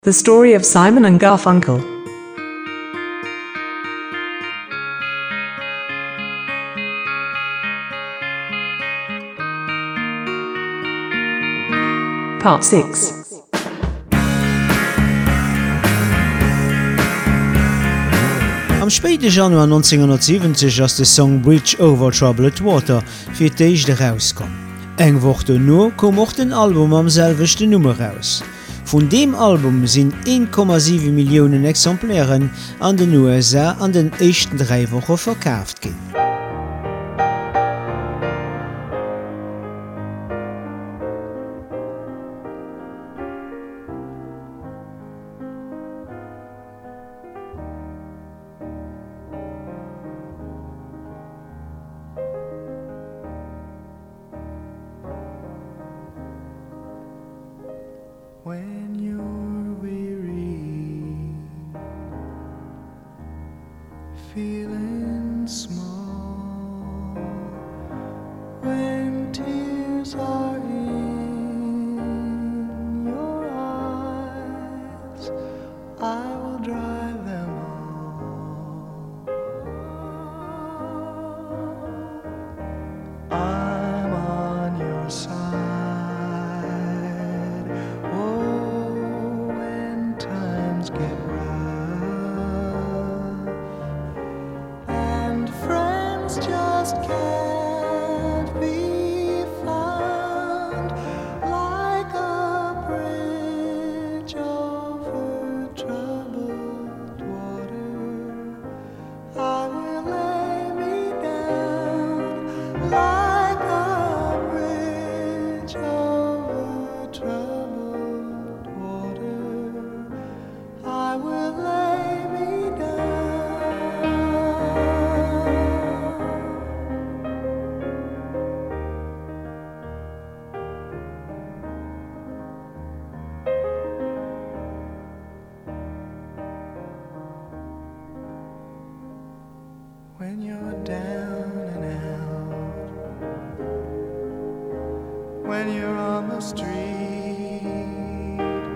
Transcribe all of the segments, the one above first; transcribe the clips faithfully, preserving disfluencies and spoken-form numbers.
The Story of Simon and Garfunkel. Part six. Am späten Januar neunzehnhundertsiebzig ass de Song «Bridge over Troubled Water» fir d'Eichte rauskom. Eng Woche no kom och den Album am selwechte Nummer raus. Von dem Album sind eins Komma sieben Millionen Exemplaren an den U S A an den ersten drei Wochen verkauft gin. When you're weary, feeling small, when tears are in your eyes, I will dry them all. I'm on your side. Get rough, and friends just can't be found like a bridge over troubled water. I will lay me down like a bridge over troubled water. I will lay me down. When you're down and out, when you're on the street,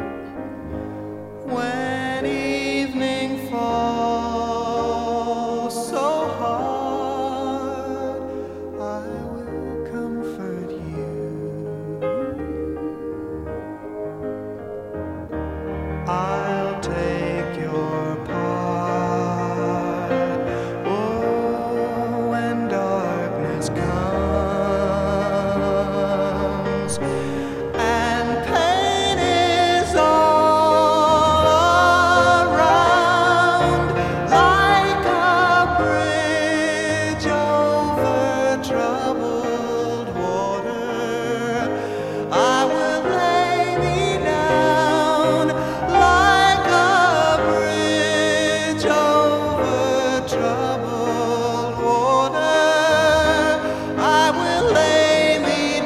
when evening falls so hard, I will comfort you. I'll take your part. Oh, when darkness comes and pain is all around, like a bridge over troubled water, I will lay me down like a bridge over troubled water. I will lay me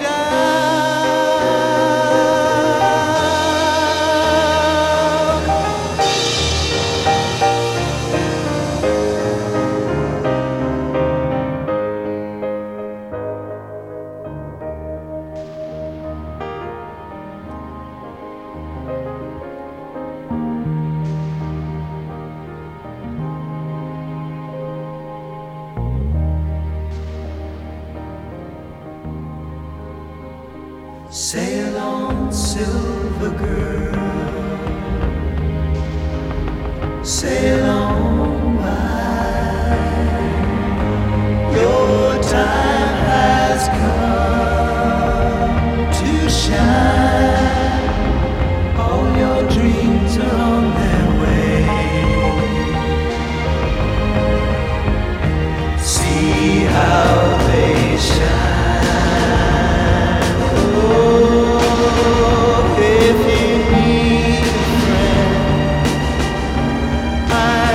sail on, silver girl, sail on by. Your time has come to shine. All your dreams are on their way. See how they shine. Oh, if you need a friend, I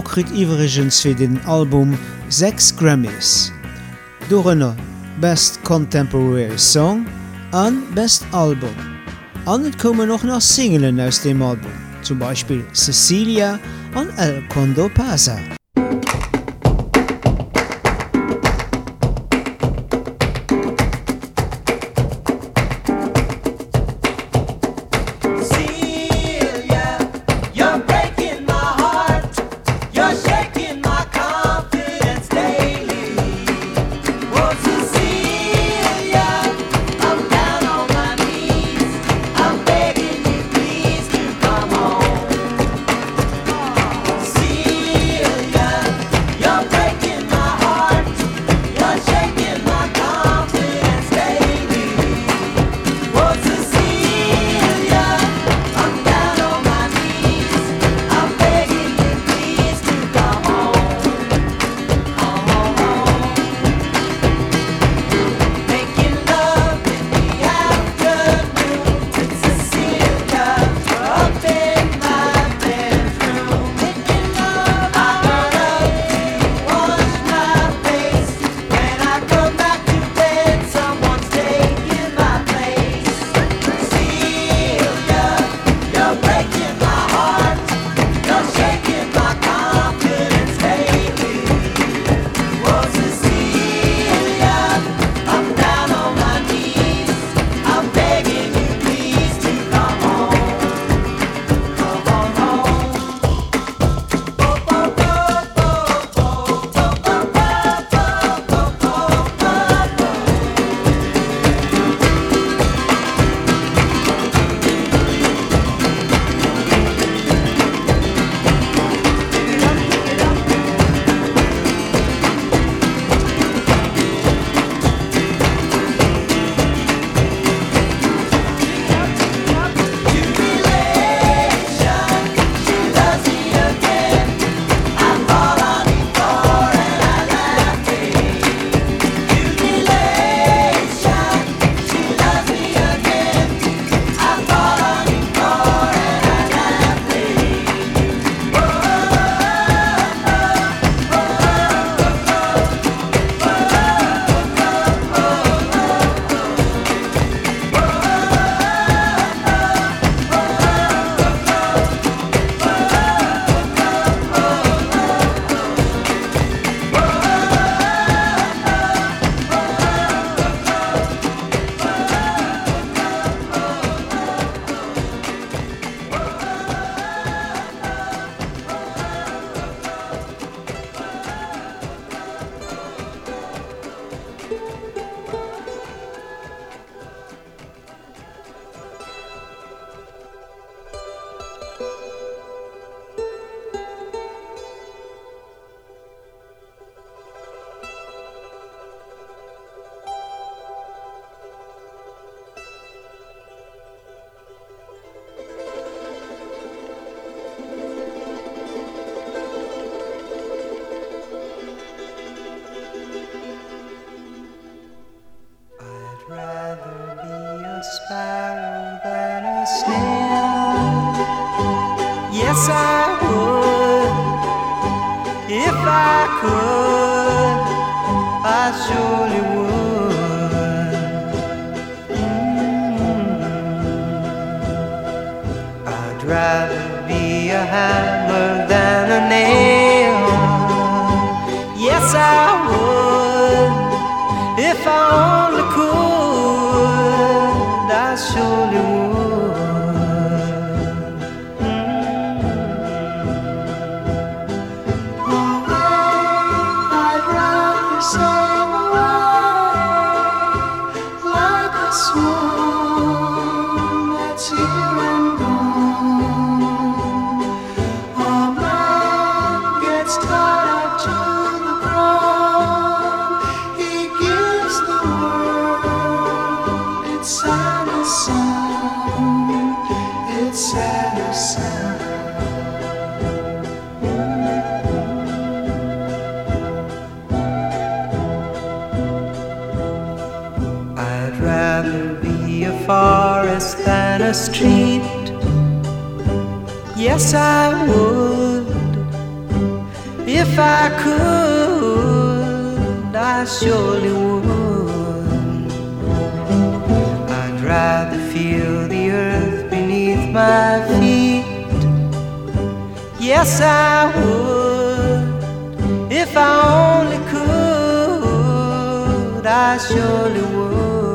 kriegt übrigens für den Album sechs Grammys. Darunter Best Contemporary Song und Best Album. Und es kommen noch noch Singles aus dem Album, zum Beispiel Cecilia und El Condo Pasa. sparrow than a snail. Yes, I would. If I could, I surely would. Mm-hmm. I'd rather be a hammer than a nail. Yes, I would. If I only could, I surely would. Mm-hmm. I'd rather sail away like a swan that's here and gone. A man gets tied up to the ground. He gives the world its saddest sound, its saddest sound. I'd rather be a forest than a street. Yes, I would. If I could, I surely would. I'd rather feel the earth beneath my feet. Yes, I would. If I only could, I surely would.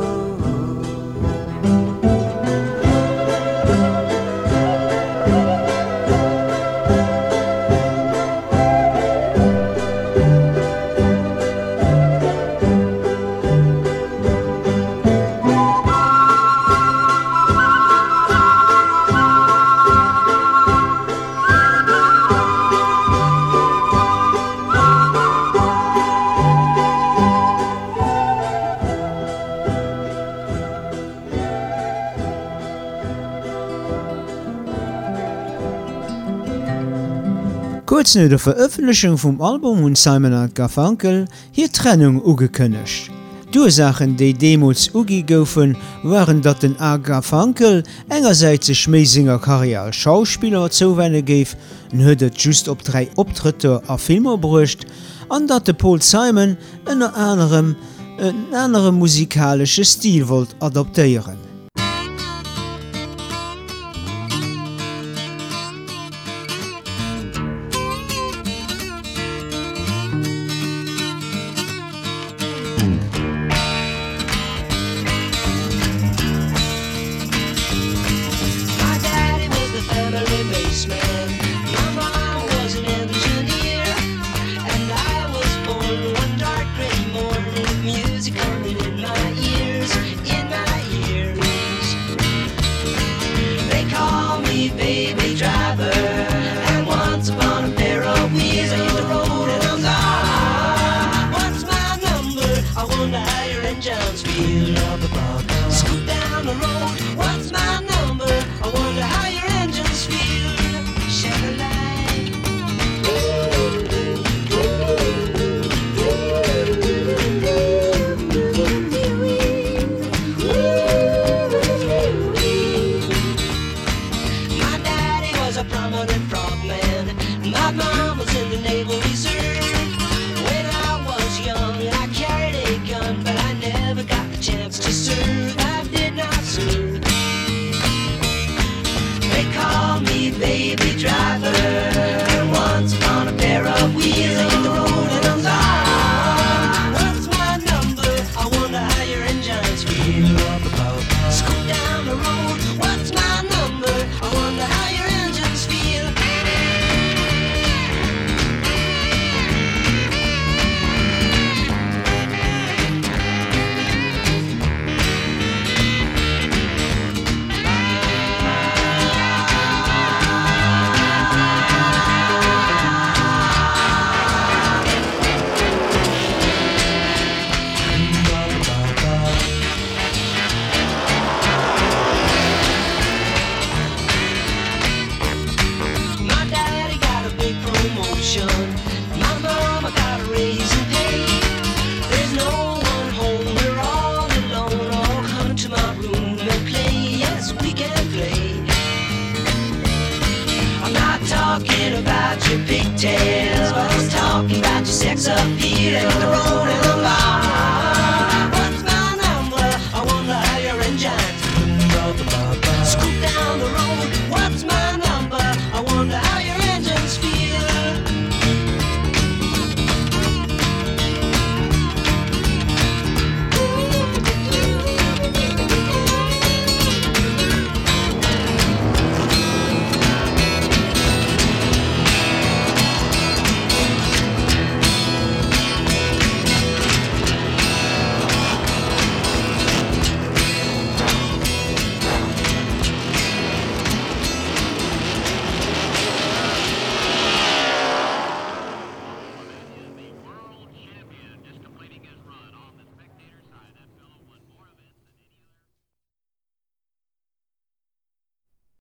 Kurz nach der Veröffentlichung vom Album und Simon and Garfunkel hier Trennung ugekündigt. Die Ursachen, die damals ugi goufen, waren, dass den A. Garfunkel engerseits sich mehr seiner Karriere als Schauspieler zuwenden gave und hat just op drei Auftritte a Filme gebracht, und dass der Paul Simon unter anderem einen anderen musikalischen Stil wollte adoptieren. Talking about your pigtails, I was talking about your sex appeal and the road.